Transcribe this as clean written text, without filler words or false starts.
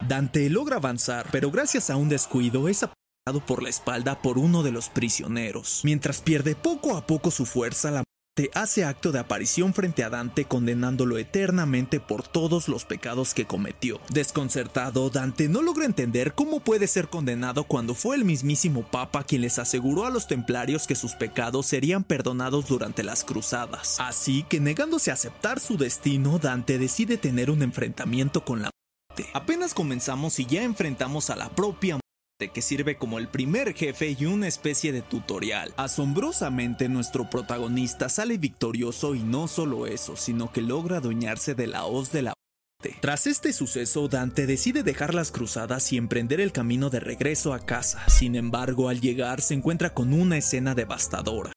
Dante logra avanzar, pero gracias a un descuido es apuñalado por la espalda por uno de los prisioneros. Mientras pierde poco a poco su fuerza, la muerte hace acto de aparición frente a Dante, condenándolo eternamente por todos los pecados que cometió. Desconcertado, Dante no logra entender cómo puede ser condenado cuando fue el mismísimo Papa quien les aseguró a los templarios que sus pecados serían perdonados durante las cruzadas. Así que, negándose a aceptar su destino, Dante decide tener un enfrentamiento con la muerte. Apenas comenzamos y ya enfrentamos a la propia muerte, que sirve como el primer jefe y una especie de tutorial. Asombrosamente, nuestro protagonista sale victorioso, y no solo eso, sino que logra adueñarse de la hoz de la muerte. Tras este suceso, Dante decide dejar las cruzadas y emprender el camino de regreso a casa. Sin embargo, al llegar se encuentra con una escena devastadora.